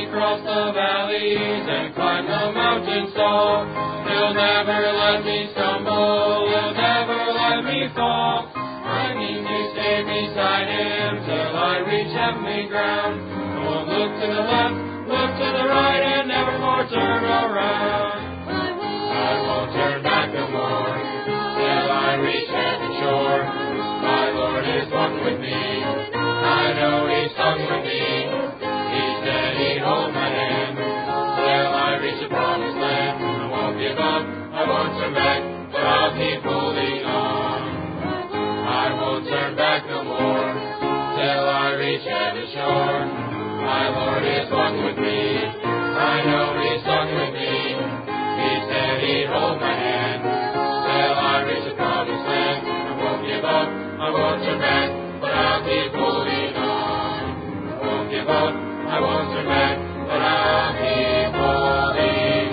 cross the valleys and climb the mountains tall. He'll never let me stumble, He'll never let me fall. I need to stay beside Him till I reach heavenly ground. I won't look to the left, look to the right, and never more turn around. I won't turn back no more till I reach heaven's shore. My Lord is walking with me, I know He's talking with me. He said He'd hold my hand till I reach the promised land. I won't give up, I won't turn back, but I'll keep holding on. I won't turn back no more till I reach heaven's shore. My Lord is walking with me, I know He's talking with me. He said He'd hold my hand till I reach the promised land. I won't give up, I won't turn back, but I'll keep holding on. I won't give up, I won't turn back, but I'll keep holding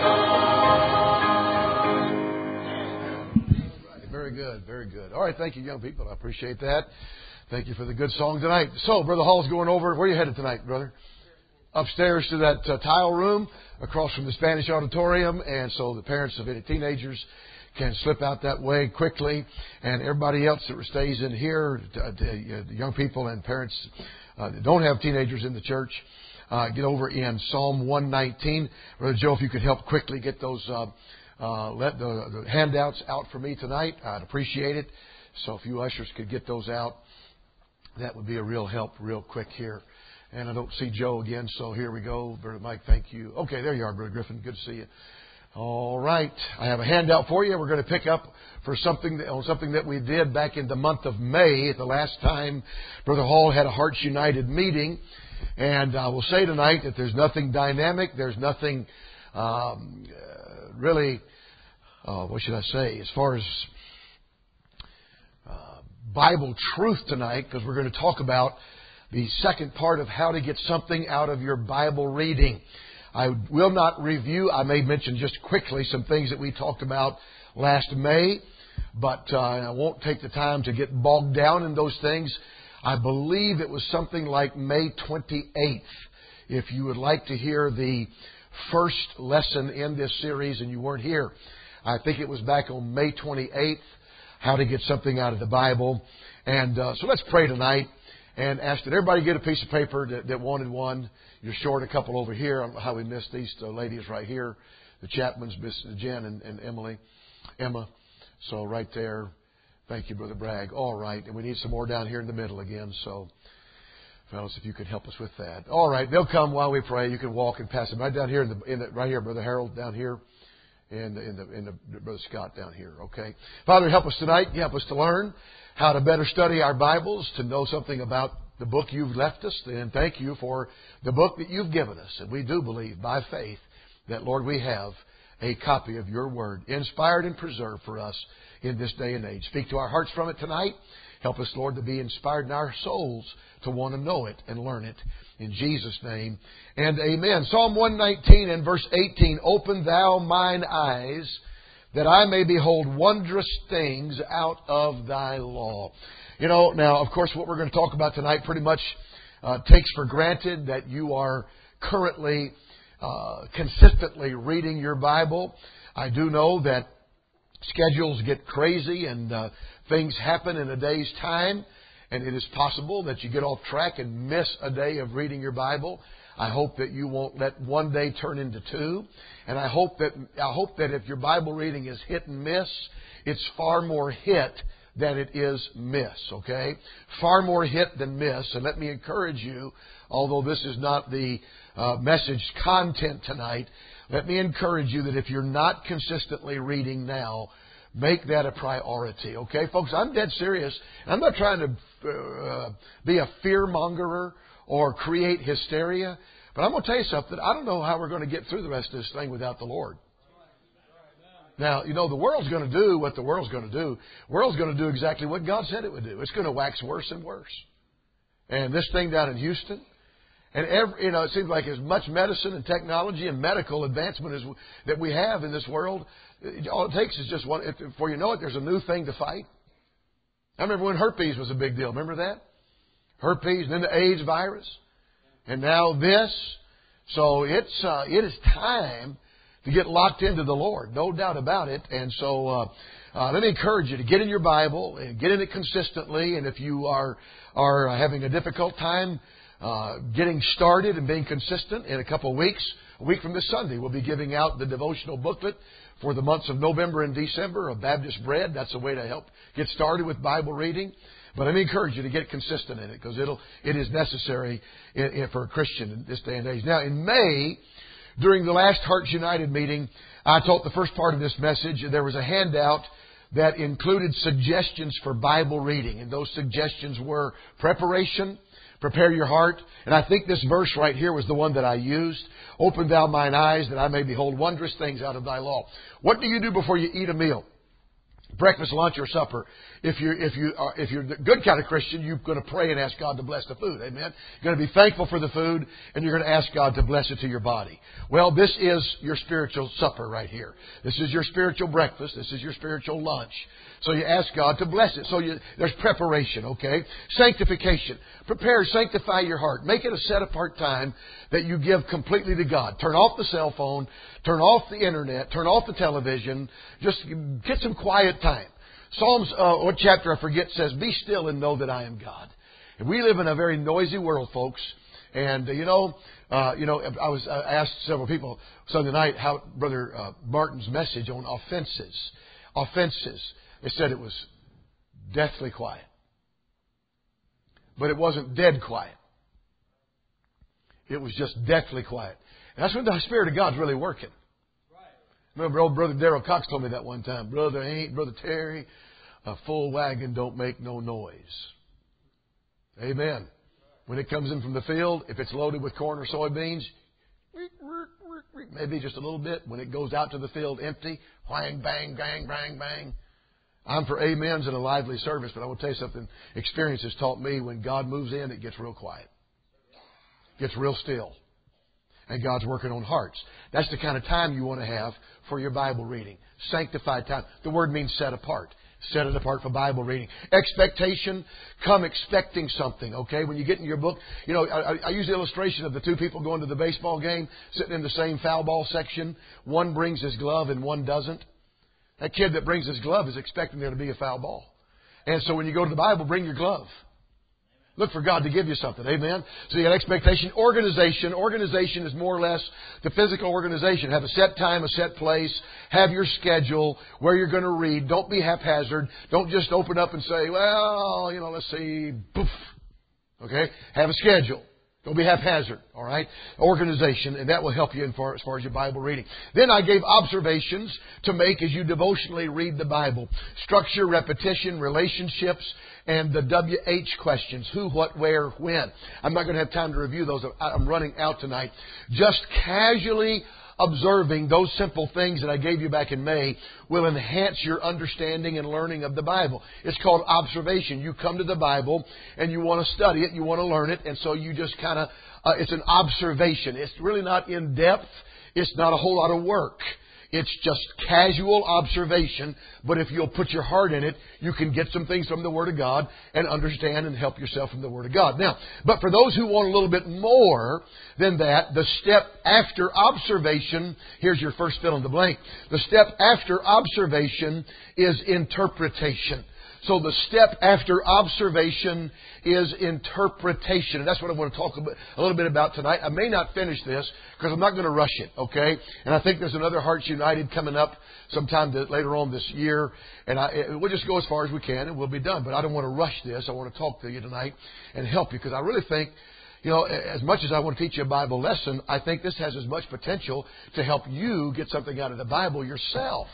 on. Very good, very good. All right, thank you, young people. I appreciate that. Thank you for the good song tonight. So, Brother Hall's going over. Where are you headed tonight, brother? Upstairs to that tile room across from the Spanish auditorium. And so the parents of any teenagers can slip out that way quickly. And everybody else that stays in here, young people and parents that don't have teenagers in the church, get over in Psalm 119. Brother Joe, if you could help quickly get those let the handouts out for me tonight, I'd appreciate it. So if you ushers could get those out, that would be a real help real quick here. And I don't see Joe again, so here we go. Brother Mike, thank you. Okay, there you are, Brother Griffin. Good to see you. All right. I have a handout for you. We're going to pick up for something that we did back in the month of May, the last time Brother Hall had a Hearts United meeting. And I will say tonight that there's nothing dynamic. There's nothing really, what should I say, as far as Bible truth tonight, because we're going to talk about the second part of how to get something out of your Bible reading. I will not review. I may mention just quickly some things that we talked about last May, but I won't take the time to get bogged down in those things. I believe it was something like May 28th. If you would like to hear the first lesson in this series and you weren't here, I think it was back on May 28th, how to get something out of the Bible. And so let's pray tonight and ask that everybody get a piece of paper that wanted one. You're short a couple over here. I don't know how we missed these ladies right here. The Chapmans, Miss Jen and Emma. So right there. Thank you, Brother Bragg. All right. And we need some more down here in the middle again. So, fellas, if you could help us with that. All right. They'll come while we pray. You can walk and pass them right down here right here, Brother Harold, down here. And Brother Scott down here, okay? Father, help us tonight. Help us to learn how to better study our Bibles, to know something about the book you've left us. And thank you for the book that you've given us. And we do believe by faith that, Lord, we have a copy of your word, inspired and preserved for us in this day and age. Speak to our hearts from it tonight. Help us, Lord, to be inspired in our souls to want to know it and learn it. In Jesus' name, and amen. Psalm 119 and verse 18, Open thou mine eyes, that I may behold wondrous things out of thy law. You know, now, of course, what we're going to talk about tonight pretty much takes for granted that you are currently, consistently reading your Bible. I do know that schedules get crazy and things happen in a day's time. And it is possible that you get off track and miss a day of reading your Bible. I hope that you won't let one day turn into two. And I hope that if your Bible reading is hit and miss, it's far more hit than it is miss, okay? Far more hit than miss. And let me encourage you, although this is not the message content tonight, let me encourage you that if you're not consistently reading now, make that a priority, okay? Folks, I'm dead serious. I'm not trying to be a fear-mongerer or create hysteria. But I'm going to tell you something. I don't know how we're going to get through the rest of this thing without the Lord. Now, you know, the world's going to do what the world's going to do. The world's going to do exactly what God said it would do. It's going to wax worse and worse. And this thing down in Houston, and it seems like as much medicine and technology and medical advancement that we have in this world, all it takes is just one. Before you know it, there's a new thing to fight. I remember when herpes was a big deal. Remember that? Herpes, and then the AIDS virus. And now this. So it is time to get locked into the Lord, no doubt about it. And so let me encourage you to get in your Bible and get in it consistently. And if you are having a difficult time getting started and being consistent, in a couple of weeks, a week from this Sunday, we'll be giving out the devotional booklet for the months of November and December of Baptist Bread. That's a way to help get started with Bible reading. But let me encourage you to get consistent in it, because it is necessary for a Christian in this day and age. Now, in May, during the last Hearts United meeting, I taught the first part of this message. There was a handout that included suggestions for Bible reading. And those suggestions were preparation, prepare your heart. And I think this verse right here was the one that I used. Open thou mine eyes that I may behold wondrous things out of thy law. What do you do before you eat a meal? Breakfast, lunch, or supper. If you're the good kind of Christian, you're going to pray and ask God to bless the food. Amen. You're going to be thankful for the food, and you're going to ask God to bless it to your body. Well, this is your spiritual supper right here. This is your spiritual breakfast. This is your spiritual lunch. So you ask God to bless it. So there's preparation, okay? Sanctification. Prepare, sanctify your heart. Make it a set-apart time that you give completely to God. Turn off the cell phone. Turn off the internet. Turn off the television. Just get some quiet time. Psalms, what chapter I forget, says, "Be still and know that I am God." And we live in a very noisy world, folks. And, I asked several people Sunday night how Brother Martin's message on offenses. They said it was deathly quiet. But it wasn't dead quiet. It was just deathly quiet. And that's when the Spirit of God's really working. Remember, old Brother Darrell Cox told me that one time. Brother Terry, a full wagon don't make no noise. Amen. When it comes in from the field, if it's loaded with corn or soybeans, maybe just a little bit. When it goes out to the field empty, whang, bang, bang, bang, bang. I'm for amens and a lively service, but I will tell you something. Experience has taught me when God moves in, it gets real quiet. It gets real still. And God's working on hearts. That's the kind of time you want to have for your Bible reading. Sanctified time. The word means set apart. Set it apart for Bible reading. Expectation. Come expecting something, okay? When you get in your book, I use the illustration of the two people going to the baseball game, sitting in the same foul ball section. One brings his glove and one doesn't. That kid that brings his glove is expecting there to be a foul ball. And so when you go to the Bible, bring your glove. Look for God to give you something. Amen? So you got expectation. Organization. Organization is more or less the physical organization. Have a set time, a set place. Have your schedule, where you're going to read. Don't be haphazard. Don't just open up and say, well, let's see. Poof. Okay? Have a schedule. Don't be haphazard. All right? Organization. And that will help you as far as your Bible reading. Then I gave observations to make as you devotionally read the Bible. Structure, repetition, relationships, and the WH questions. Who, what, where, when. I'm not going to have time to review those. I'm running out tonight. Just casually observing those simple things that I gave you back in May will enhance your understanding and learning of the Bible. It's called observation. You come to the Bible and you want to study it, you want to learn it, and so you just kind of, it's an observation. It's really not in depth. It's not a whole lot of work. It's just casual observation, but if you'll put your heart in it, you can get some things from the Word of God and understand and help yourself from the Word of God. Now, but for those who want a little bit more than that, the step after observation, here's your first fill in the blank. The step after observation is interpretation. So the step after observation is interpretation. And that's what I want to talk a little bit about tonight. I may not finish this because I'm not going to rush it, okay? And I think there's another Hearts United coming up sometime later on this year. And we'll just go as far as we can and we'll be done. But I don't want to rush this. I want to talk to you tonight and help you because I really think, as much as I want to teach you a Bible lesson, I think this has as much potential to help you get something out of the Bible yourself,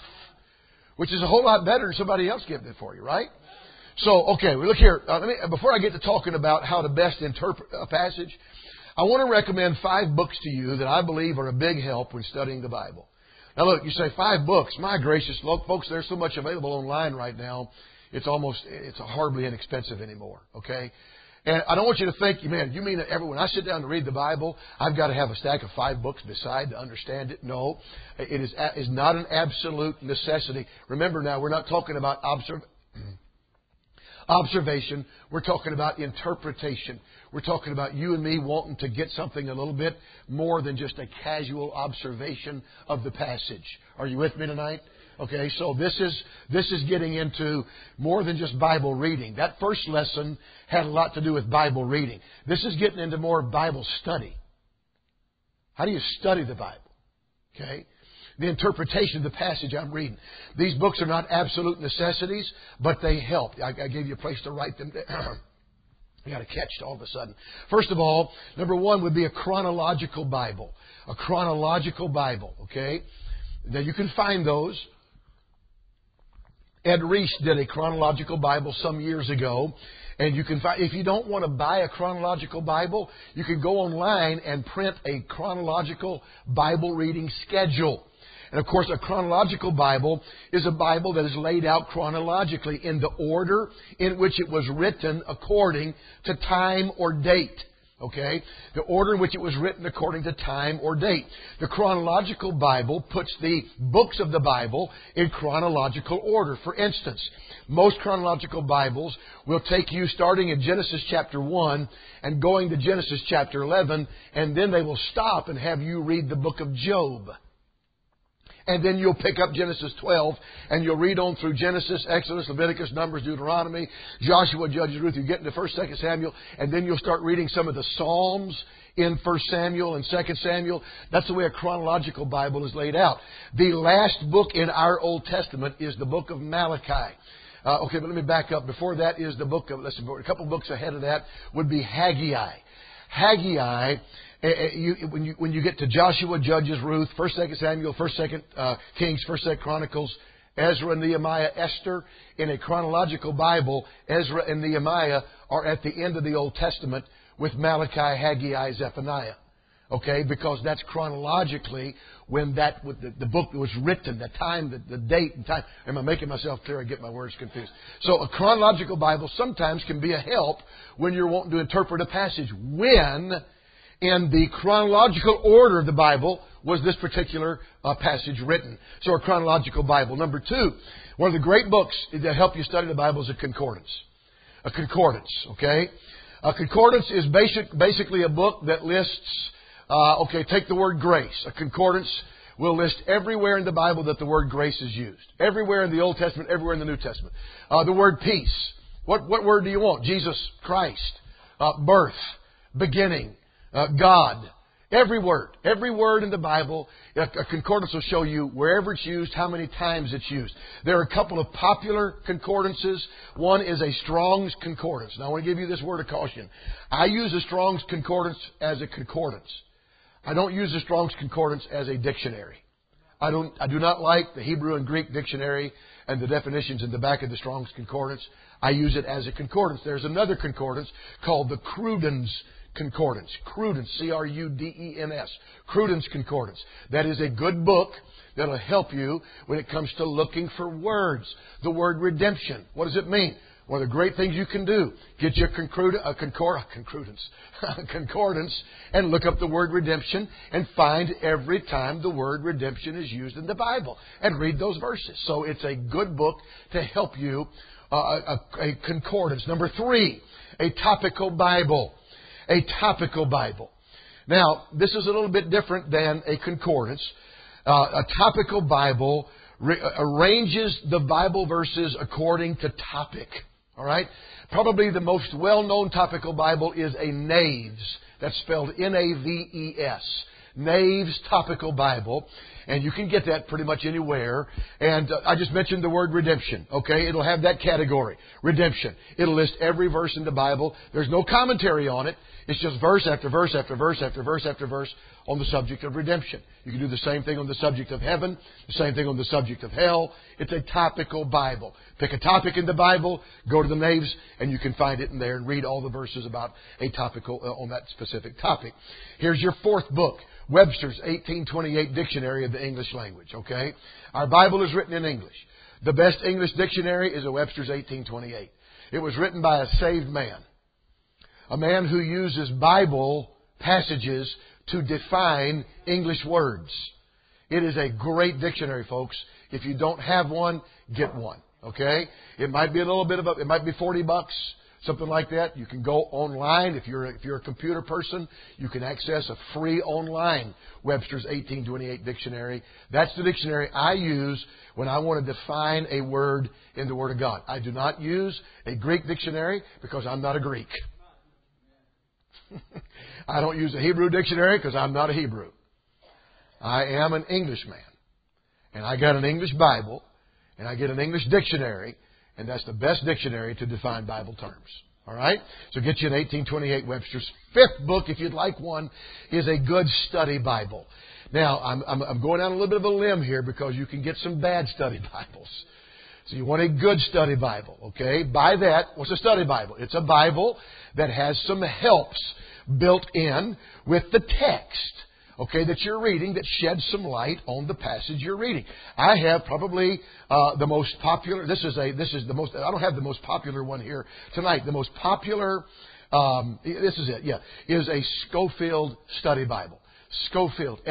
which is a whole lot better than somebody else getting it for you, right? So, okay, look here. Before I get to talking about how to best interpret a passage, I want to recommend 5 books to you that I believe are a big help when studying the Bible. Now, look, you say 5 books. My gracious, look, folks, there's so much available online right now. It's hardly inexpensive anymore, okay? And I don't want you to think, man, you mean that when I sit down to read the Bible, I've got to have a stack of 5 books beside to understand it? No, it is not an absolute necessity. Remember now, we're not talking about observation. We're talking about interpretation. We're talking about you and me wanting to get something a little bit more than just a casual observation of the passage. Are you with me tonight? Okay, so this is getting into more than just Bible reading. That first lesson had a lot to do with Bible reading. This is getting into more Bible study. How do you study the Bible? Okay? The interpretation of the passage I'm reading. These books are not absolute necessities, but they help. I gave you a place to write them down. You got to catch it all of a sudden. First of all, number one would be a chronological Bible. A chronological Bible, okay? Now you can find those. Ed Reese did a chronological Bible some years ago. And you can find, if you don't want to buy a chronological Bible, you can go online and print a chronological Bible reading schedule. And of course, a chronological Bible is a Bible that is laid out chronologically in the order in which it was written according to time or date. Okay? The order in which it was written according to time or date. The chronological Bible puts the books of the Bible in chronological order. For instance, most chronological Bibles will take you starting in Genesis chapter 1 and going to Genesis chapter 11, and then they will stop and have you read the book of Job. And then you'll pick up Genesis 12 and you'll read on through Genesis, Exodus, Leviticus, Numbers, Deuteronomy, Joshua, Judges, Ruth. You get into 1st, 2nd Samuel, and then you'll start reading some of the Psalms in 1 Samuel and 2 Samuel. That's the way a chronological Bible is laid out. The last book in our Old Testament is the book of Malachi. Okay, but let me back up. Before that is the book of, a couple books ahead of that would be Haggai. Haggai, when you get to Joshua, Judges, Ruth, 1st, 2nd Samuel, 1st, 2nd Kings, 1st, 2nd Chronicles, Ezra, Nehemiah, Esther, in a chronological Bible, Ezra and Nehemiah are at the end of the Old Testament with Malachi, Haggai, Zephaniah. Okay, because that's chronologically when the book was written, the time, the date and time. Am I making myself clear? I get my words confused. So a chronological Bible sometimes can be a help when you're wanting to interpret a passage. When in the chronological order of the Bible was this particular passage written? So a chronological Bible. Number two, one of the great books that help you study the Bible is a concordance. A concordance, okay? A concordance is basically a book that lists, take the word grace. A concordance will list everywhere in the Bible that the word grace is used. Everywhere in the Old Testament, everywhere in the New Testament. The word peace. What word do you want? Jesus Christ. Birth. Beginning. God. Every word in the Bible, a concordance will show you wherever it's used, how many times it's used. There are a couple of popular concordances. One is a Strong's Concordance. Now I want to give you this word of caution. I use a Strong's Concordance as a concordance. I don't use the Strong's Concordance as a dictionary. I do not like the Hebrew and Greek dictionary and the definitions in the back of the Strong's Concordance. I use it as a concordance. There's another concordance called the Cruden's Concordance. Cruden's, C-R-U-D-E-N-S. Cruden's Concordance. That is a good book that will help you when it comes to looking for words. The word redemption. What does it mean? One of the great things you can do, get your concordance and look up the word redemption and find every time the word redemption is used in the Bible and read those verses. So it's a good book to help you, a concordance. Number three, a topical Bible. A topical Bible. Now, this is a little bit different than a concordance. A topical Bible arranges the Bible verses according to topic. All right? Probably the most well-known topical Bible is a Naves. That's spelled N-A-V-E-S. Naves Topical Bible. And you can get that pretty much anywhere. And I just mentioned the word redemption. Okay? It'll have that category. Redemption. It'll list every verse in the Bible. There's no commentary on it. It's just verse after verse after verse after verse after verse on the subject of redemption. You can do the same thing on the subject of heaven, the same thing on the subject of hell. It's a topical Bible. Pick a topic in the Bible, go to the Naves, and you can find it in there and read all the verses about a topical on that specific topic. Here's your fourth book, Webster's 1828 Dictionary of the English Language. Okay? Our Bible is written in English. The best English dictionary is a Webster's 1828. It was written by a saved man. A man who uses Bible passages to define English words. It is a great dictionary, folks. If you don't have one, get one. Okay? It might be it might be $40, something like that. You can go online. If you're a computer person, you can access a free online Webster's 1828 dictionary. That's the dictionary I use when I want to define a word in the Word of God. I do not use a Greek dictionary because I'm not a Greek. I don't use a Hebrew dictionary because I'm not a Hebrew. I am an Englishman. And I got an English Bible, and I get an English dictionary, and that's the best dictionary to define Bible terms. All right? So get you an 1828 Webster's. Fifth book, if you'd like one, is a good study Bible. Now, I'm going down a little bit of a limb here because you can get some bad study Bibles. So you want a good study Bible, okay? By that, what's a study Bible? It's a Bible that has some helps built in with the text, okay, that you're reading that sheds some light on the passage you're reading. I have probably the most popular. This is the most. I don't have the most popular one here tonight. The most popular. This is it. Yeah, is a Scofield Study Bible. Scofield,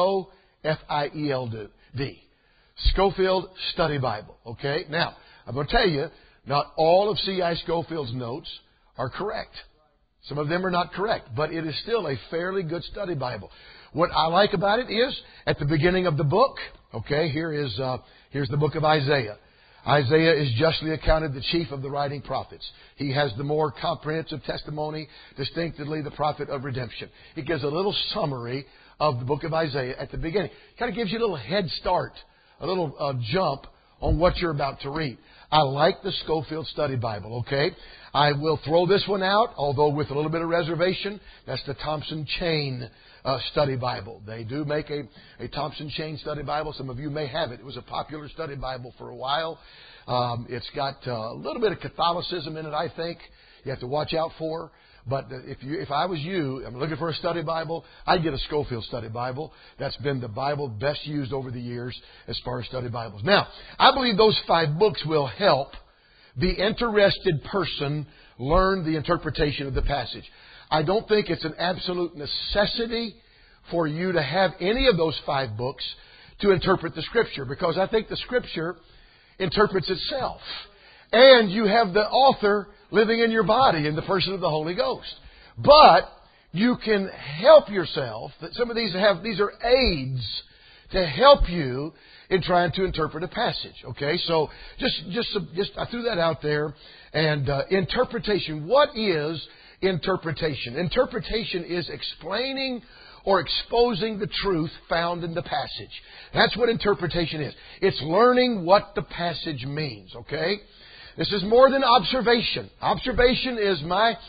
Scofield. Scofield Study Bible. Okay. Now I'm going to tell you, not all of C.I. Scofield's notes are correct. Some of them are not correct, but it is still a fairly good study Bible. What I like about it is, at the beginning of the book, okay, here's the book of Isaiah. Isaiah is justly accounted the chief of the writing prophets. He has the more comprehensive testimony, distinctively the prophet of redemption. He gives a little summary of the book of Isaiah at the beginning. Kind of gives you a little head start, a little jump on what you're about to read. I like the Scofield Study Bible, okay? I will throw this one out, although with a little bit of reservation. That's the Thompson Chain Study Bible. They do make a Thompson Chain Study Bible. Some of you may have it. It was a popular study Bible for a while. It's got a little bit of Catholicism in it, I think. You have to watch out for. But if I was you, I'm looking for a study Bible, I'd get a Scofield Study Bible. That's been the Bible best used over the years as far as study Bibles. Now, I believe those 5 books will help the interested person learn the interpretation of the passage. I don't think it's an absolute necessity for you to have any of those 5 books to interpret the Scripture, because I think the Scripture interprets itself. And you have the author living in your body in the person of the Holy Ghost. But you can help yourself. Some of these are aids to help you in trying to interpret a passage. Okay, so just I threw that out there. And interpretation. What is interpretation? Interpretation is explaining or exposing the truth found in the passage. That's what interpretation is. It's learning what the passage means. Okay. This is more than observation. Observation is my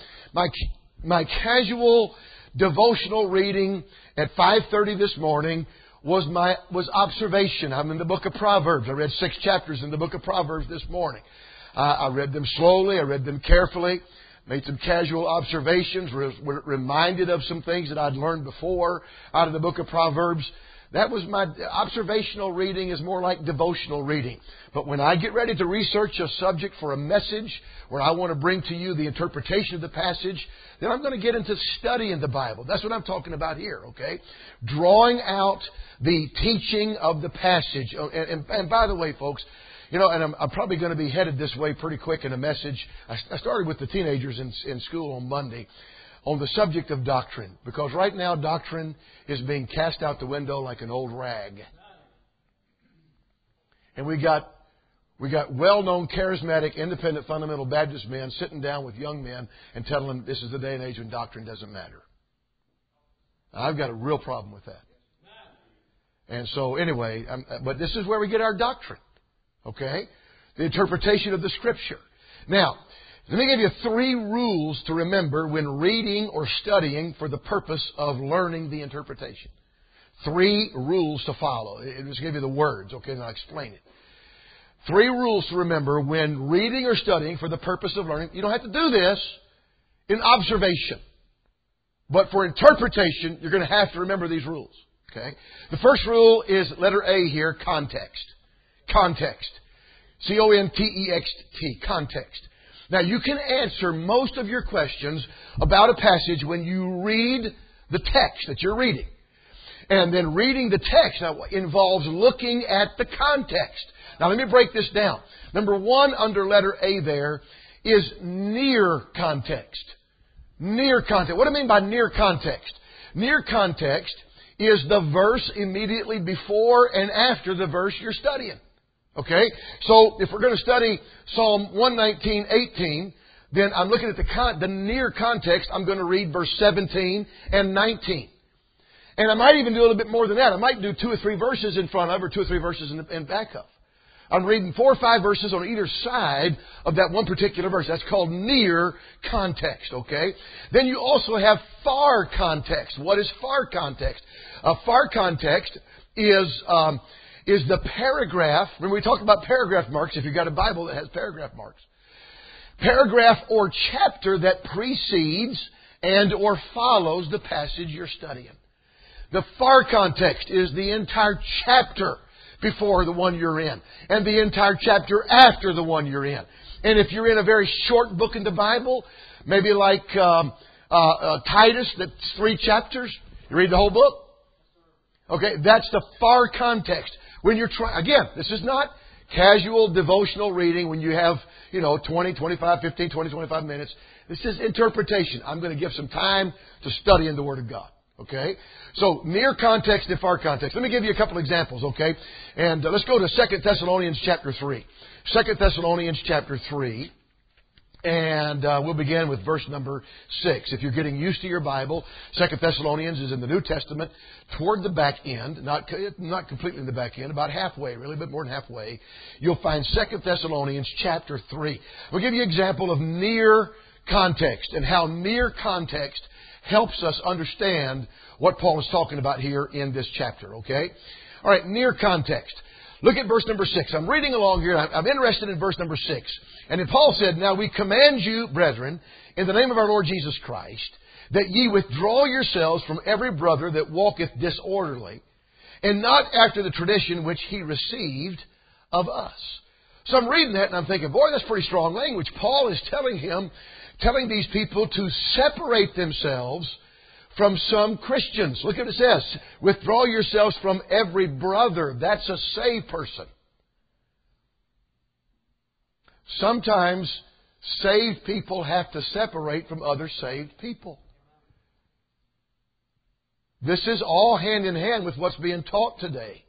casual devotional reading at 5:30 this morning was observation. I'm in the book of Proverbs. I read 6 chapters in the book of Proverbs this morning. I read them slowly. I read them carefully. Made some casual observations. Were reminded of some things that I'd learned before out of the book of Proverbs. That was my observational reading, is more like devotional reading. But when I get ready to research a subject for a message where I want to bring to you the interpretation of the passage, then I'm going to get into studying the Bible. That's what I'm talking about here, okay? Drawing out the teaching of the passage. And by the way, folks, you know, and I'm probably going to be headed this way pretty quick in a message. I started with the teenagers in school on Monday on the subject of doctrine, because right now doctrine is being cast out the window like an old rag. And we got well-known, charismatic, independent, fundamental Baptist men sitting down with young men and telling them this is the day and age when doctrine doesn't matter. Now, I've got a real problem with that. And so anyway, but this is where we get our doctrine. Okay? The interpretation of the Scripture. Now, let me give you 3 rules to remember when reading or studying for the purpose of learning the interpretation. 3 rules to follow. I'll just give you the words, okay, and I'll explain it. 3 rules to remember when reading or studying for the purpose of learning. You don't have to do this in observation. But for interpretation, you're going to have to remember these rules. Okay? The first rule is letter A here, context. Context. C-O-N-T-E-X-T. Context. Now, you can answer most of your questions about a passage when you read the text that you're reading. And then reading the text now involves looking at the context. Now let me break this down. Number one under letter A there is near context. Near context. What do I mean by near context? Near context is the verse immediately before and after the verse you're studying. Okay? So if we're going to study Psalm 119:18, then I'm looking at the near context. I'm going to read verse 17 and 19. And I might even do a little bit more than that. I might do 2 or 3 verses in front of or 2 or 3 verses in back of. I'm reading 4 or 5 verses on either side of that one particular verse. That's called near context, okay? Then you also have far context. What is far context? Far context is the paragraph. Remember we talked about paragraph marks if you've got a Bible that has paragraph marks. Paragraph or chapter that precedes and or follows the passage you're studying. The far context is the entire chapter before the one you're in, and the entire chapter after the one you're in. And if you're in a very short book in the Bible, maybe like Titus, that's 3 chapters, you read the whole book? Okay, that's the far context. When you're trying, again, this is not casual devotional reading when you have, 20, 25, 15, 20, 25 minutes. This is interpretation. I'm going to give some time to study in the Word of God. Okay? So, near context and far context. Let me give you a couple examples, okay? And let's go to 2 Thessalonians chapter 3. 2 Thessalonians chapter 3. And we'll begin with verse number 6. If you're getting used to your Bible, 2 Thessalonians is in the New Testament, toward the back end, not completely in the back end, about halfway, really, a bit more than halfway. You'll find 2 Thessalonians chapter 3. We'll give you an example of near context and how near context helps us understand what Paul is talking about here in this chapter, okay? All right, near context. Look at verse number 6. I'm reading along here. I'm interested in verse number 6. And then Paul said, "Now we command you, brethren, in the name of our Lord Jesus Christ, that ye withdraw yourselves from every brother that walketh disorderly, and not after the tradition which he received of us." So I'm reading that and I'm thinking, boy, that's pretty strong language. Paul is telling these people to separate themselves from some Christians. Look at what it says. Withdraw yourselves from every brother. That's a saved person. Sometimes saved people have to separate from other saved people. This is all hand in hand with what's being taught today.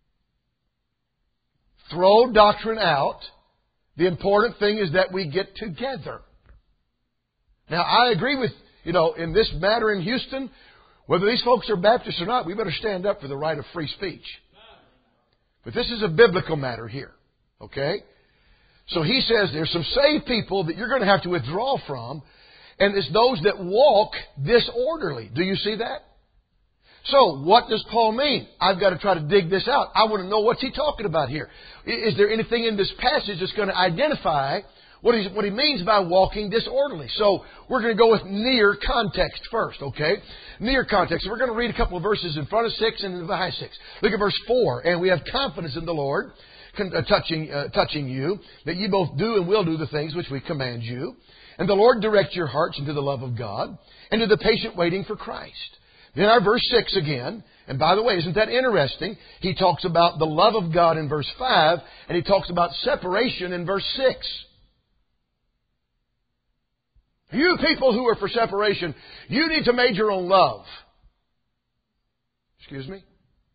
Throw doctrine out. The important thing is that we get together. Now, I agree with, in this matter in Houston, whether these folks are Baptists or not, we better stand up for the right of free speech. But this is a biblical matter here. Okay? So he says there's some saved people that you're going to have to withdraw from, and it's those that walk disorderly. Do you see that? So, what does Paul mean? I've got to try to dig this out. I want to know what's he talking about here. Is there anything in this passage that's going to identify what he means by walking disorderly? So, we're going to go with near context first, okay? Near context. So we're going to read a couple of verses in front of 6 and behind 6. Look at verse 4. "And we have confidence in the Lord, touching you, that ye both do and will do the things which we command you. And the Lord direct your hearts into the love of God, and to the patient waiting for Christ." Then our verse 6 again, and by the way, isn't that interesting? He talks about the love of God in verse 5, and he talks about separation in verse 6. You people who are for separation, you need to major on love. Excuse me?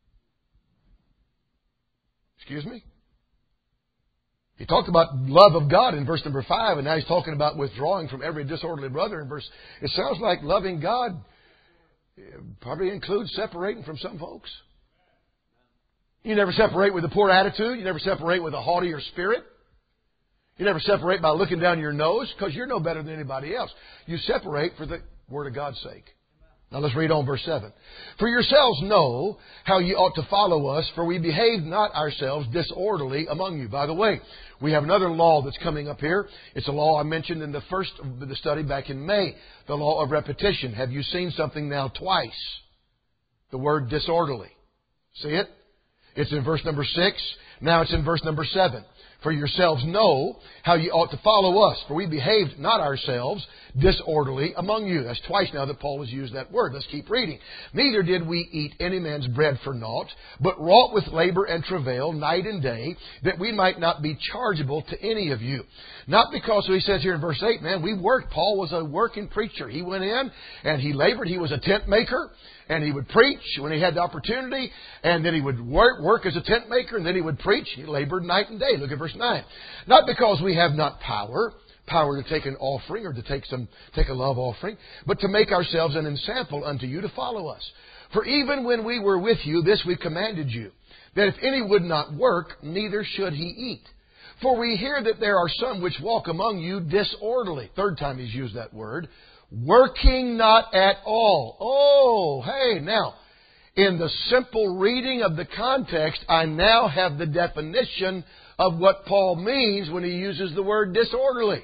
Excuse me? He talked about love of God in verse number 5, and now he's talking about withdrawing from every disorderly brother in verse. It sounds like loving God probably includes separating from some folks. You never separate with a poor attitude. You never separate with a haughtier spirit. You never separate by looking down your nose because you're no better than anybody else. You separate for the Word of God's sake. Now let's read on verse 7. "For yourselves know how ye ought to follow us, for we behaved not ourselves disorderly among you." By the way, we have another law that's coming up here. It's a law I mentioned in the first of the study back in May. The law of repetition. Have you seen something now twice? The word disorderly. See it? It's in verse number 6. Now it's in verse number 7. For yourselves know how you ought to follow us, for we behaved not ourselves disorderly among you. That's twice now that Paul has used that word. Let's keep reading. Neither did we eat any man's bread for naught, but wrought with labor and travail night and day, that we might not be chargeable to any of you. Not because, so he says here in verse 8, man, we worked. Paul was a working preacher. He went in and he labored. He was a tent maker. And he would preach when he had the opportunity. And then he would work as a tent maker. And then he would preach. He labored night and day. Look at verse 9. Not because we have not power to take an offering or to take a love offering, but to make ourselves an ensample unto you to follow us. For even when we were with you, this we commanded you, that if any would not work, neither should he eat. For we hear that there are some which walk among you disorderly. Third time he's used that word. Working not at all. Oh, hey, now, in the simple reading of the context, I now have the definition of what Paul means when he uses the word disorderly.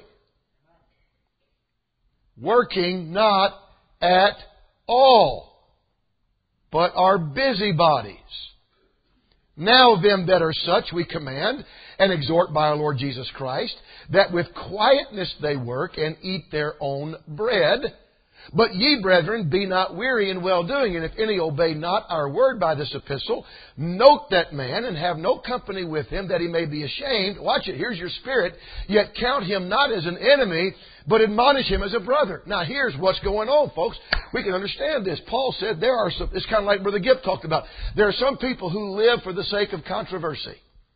Working not at all, but are busybodies. Now them that are such we command and exhort by our Lord Jesus Christ, that with quietness they work and eat their own bread. But ye, brethren, be not weary in well-doing. And if any obey not our word by this epistle, note that man and have no company with him, that he may be ashamed. Watch it, here's your spirit. Yet count him not as an enemy, but admonish him as a brother. Now here's what's going on, folks. We can understand this. Paul said there are some, it's kind of like Brother Gibb talked about. There are some people who live for the sake of controversy.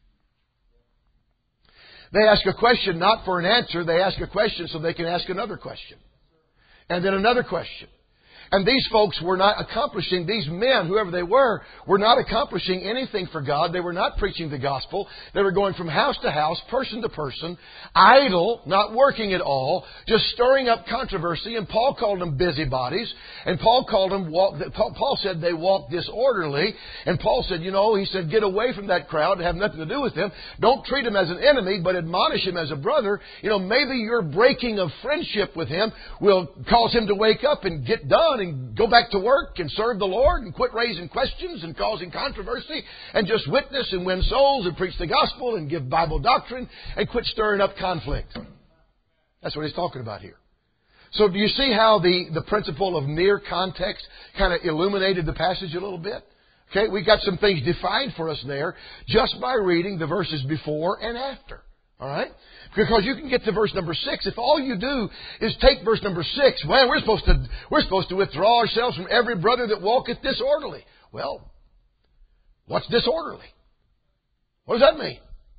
They ask a question not for an answer. They ask a question so they can ask another question. And then another question. And these folks were not accomplishing, these men, whoever they were not accomplishing anything for God. They were not preaching the gospel. They were going from house to house, person to person, idle, not working at all, just stirring up controversy. And Paul called them busybodies. And Paul said they walked disorderly. And Paul said, he said, get away from that crowd, have nothing to do with them. Don't treat him as an enemy, but admonish him as a brother. Maybe your breaking of friendship with him will cause him to wake up and get done and go back to work and serve the Lord and quit raising questions and causing controversy and just witness and win souls and preach the gospel and give Bible doctrine and quit stirring up conflict. That's what he's talking about here. So do you see how the principle of near context kind of illuminated the passage a little bit? Okay, we got some things defined for us there just by reading the verses before and after. All right? Because you can get to verse number 6. If all you do is take verse number 6, well, we're supposed to withdraw ourselves from every brother that walketh disorderly. Well, what's disorderly? What does that mean?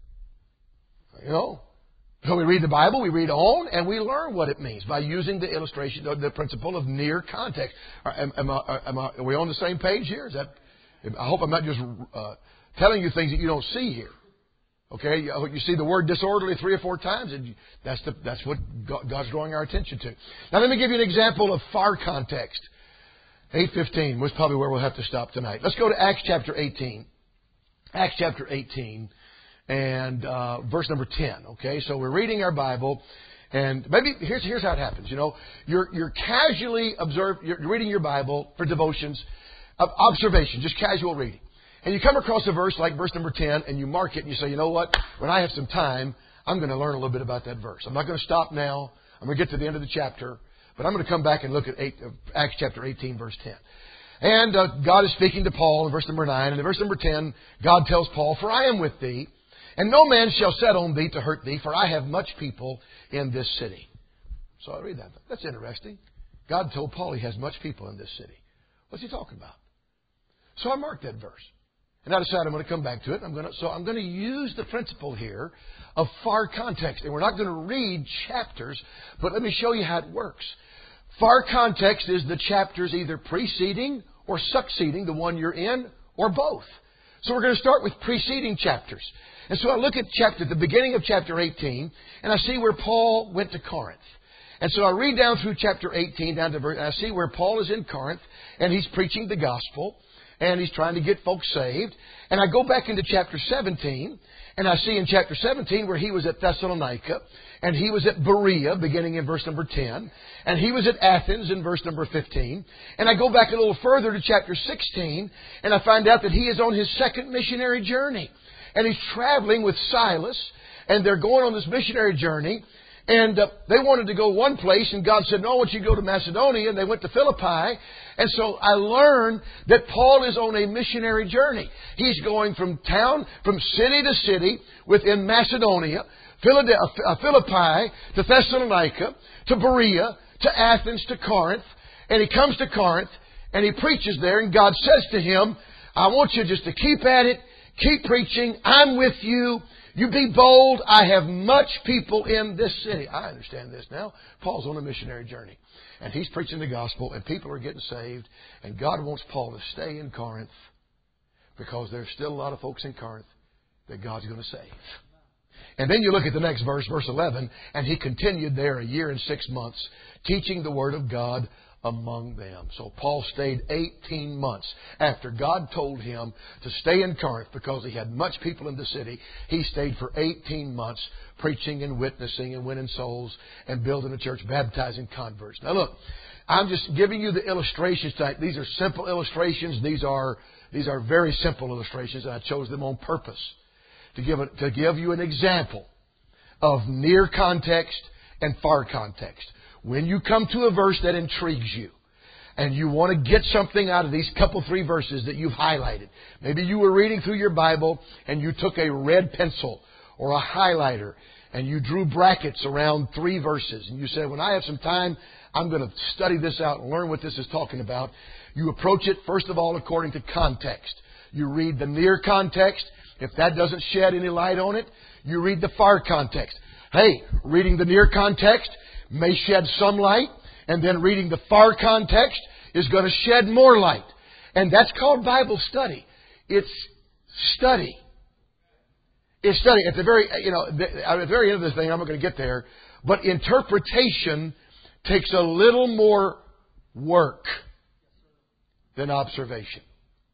So we read the Bible, we read on, and we learn what it means by using the illustration, the principle of near context. Are we on the same page here? I hope I'm not just telling you things that you don't see here. Okay, you see the word disorderly 3 or 4 times, and that's what God's drawing our attention to. Now let me give you an example of far context. 8:15 was probably where we'll have to stop tonight. Let's go to Acts chapter 18. Acts chapter 18 and verse number 10. Okay, so we're reading our Bible, and maybe here's how it happens. You're casually you're reading your Bible for devotions, observation, just casual reading. And you come across a verse like verse number 10 and you mark it and you say, you know what? When I have some time, I'm going to learn a little bit about that verse. I'm not going to stop now. I'm going to get to the end of the chapter. But I'm going to come back and look at Acts chapter 18, verse 10. And God is speaking to Paul in verse number 9. And in verse number 10, God tells Paul, for I am with thee, and no man shall set on thee to hurt thee, for I have much people in this city. So I read that. That's interesting. God told Paul he has much people in this city. What's he talking about? So I marked that verse. And I decided I'm going to come back to it. I'm going to use the principle here of far context. And we're not going to read chapters, but let me show you how it works. Far context is the chapters either preceding or succeeding the one you're in, or both. So we're going to start with preceding chapters. And so I look at the beginning of chapter 18, and I see where Paul went to Corinth. And so I read down through chapter 18, down to verse, and I see where Paul is in Corinth, and he's preaching the gospel. And he's trying to get folks saved. And I go back into chapter 17, and I see in chapter 17 where he was at Thessalonica, and he was at Berea, beginning in verse number 10, and he was at Athens in verse number 15. And I go back a little further to chapter 16, and I find out that he is on his second missionary journey. And he's traveling with Silas, and they're going on this missionary journey. And they wanted to go one place, and God said, no, I want you to go to Macedonia. And they went to Philippi. And so I learned that Paul is on a missionary journey. He's going from city to city within Macedonia, Philippi, to Thessalonica, to Berea, to Athens, to Corinth. And he comes to Corinth, and he preaches there, and God says to him, I want you just to keep at it, keep preaching, I'm with you. You be bold. I have much people in this city. I understand this now. Paul's on a missionary journey. And he's preaching the gospel. And people are getting saved. And God wants Paul to stay in Corinth. Because there's still a lot of folks in Corinth that God's going to save. And then you look at the next verse, verse 11. And he continued there 1 year and 6 months, teaching the word of God among them. So Paul stayed 18 months after God told him to stay in Corinth because he had much people in the city. He stayed for 18 months preaching and witnessing and winning souls and building a church, baptizing converts. Now look, I'm just giving you the illustrations tonight. These are simple illustrations. These are very simple illustrations, and I chose them on purpose to give you an example of near context and far context. When you come to a verse that intrigues you and you want to get something out of these couple, 3 verses that you've highlighted. Maybe you were reading through your Bible and you took a red pencil or a highlighter and you drew brackets around 3 verses. And you said, when I have some time, I'm going to study this out and learn what this is talking about. You approach it, first of all, according to context. You read the near context. If that doesn't shed any light on it, you read the far context. Hey, reading the near context may shed some light, and then reading the far context is going to shed more light. And that's called Bible study. It's study. It's study. At the very end of this thing, I'm not going to get there, but interpretation takes a little more work than observation.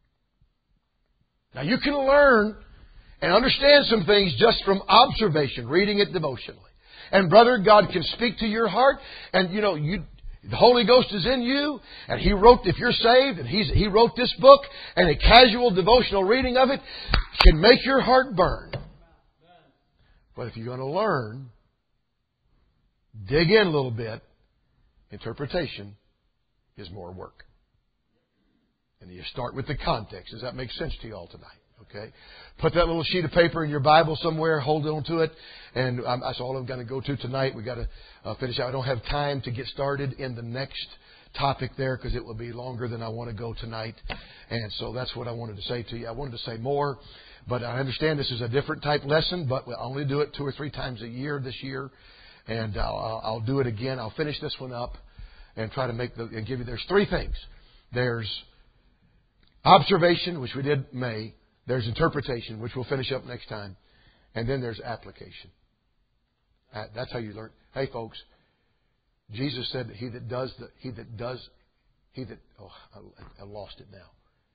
Now, you can learn and understand some things just from observation, reading it devotionally. And brother, God can speak to your heart, and the Holy Ghost is in you, and He wrote, if you're saved, and He wrote this book, and a casual devotional reading of it can make your heart burn. But if you're going to learn, dig in a little bit, interpretation is more work. And you start with the context. Does that make sense to you all tonight? Okay. Put that little sheet of paper in your Bible somewhere. Hold on to it. And that's all I'm going to go to tonight. We've got to finish out. I don't have time to get started in the next topic there because it will be longer than I want to go tonight. And so that's what I wanted to say to you. I wanted to say more, but I understand this is a different type lesson, but we'll only do it 2 or 3 times a year this year. And I'll do it again. I'll finish this one up and try to and give you, there's 3 things. There's observation, which we did May. There's interpretation, which we'll finish up next time. And then there's application. That's how you learn. Hey, folks, Jesus said that I lost it now.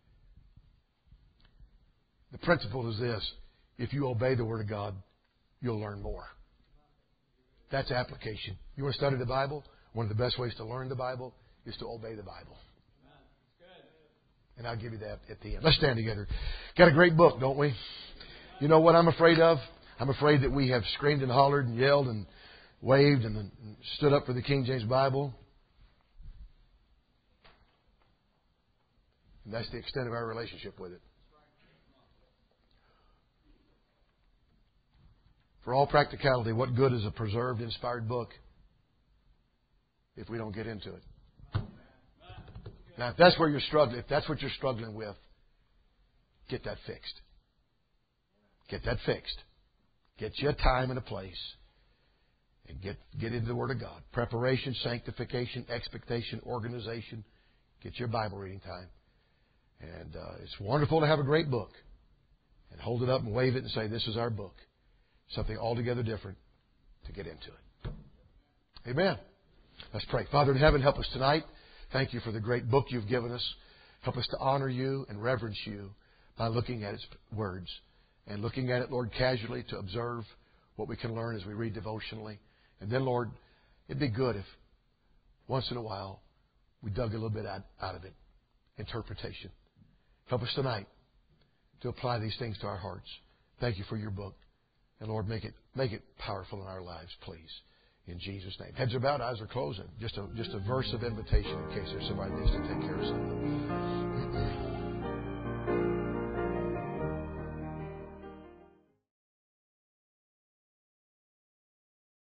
The principle is this. If you obey the Word of God, you'll learn more. That's application. You want to study the Bible? One of the best ways to learn the Bible is to obey the Bible. And I'll give you that at the end. Let's stand together. Got a great book, don't we? You know what I'm afraid of? I'm afraid that we have screamed and hollered and yelled and waved and stood up for the King James Bible. And that's the extent of our relationship with it. For all practicality, what good is a preserved, inspired book if we don't get into it? Now, if that's where you're struggling, if that's what you're struggling with, get that fixed. Get that fixed. Get you a time and a place. And get into the Word of God. Preparation, sanctification, expectation, organization. Get your Bible reading time. And it's wonderful to have a great book. And hold it up and wave it and say, this is our book. Something altogether different to get into it. Amen. Let's pray. Father in heaven, help us tonight. Thank you for the great book you've given us. Help us to honor you and reverence you by looking at its words and looking at it, Lord, casually to observe what we can learn as we read devotionally. And then, Lord, it'd be good if once in a while we dug a little bit out of it. Interpretation. Help us tonight to apply these things to our hearts. Thank you for your book. And Lord, make it powerful in our lives, please. In Jesus' name. Heads are bowed, eyes are closing. Just a verse of invitation in case there's somebody who needs to take care of something.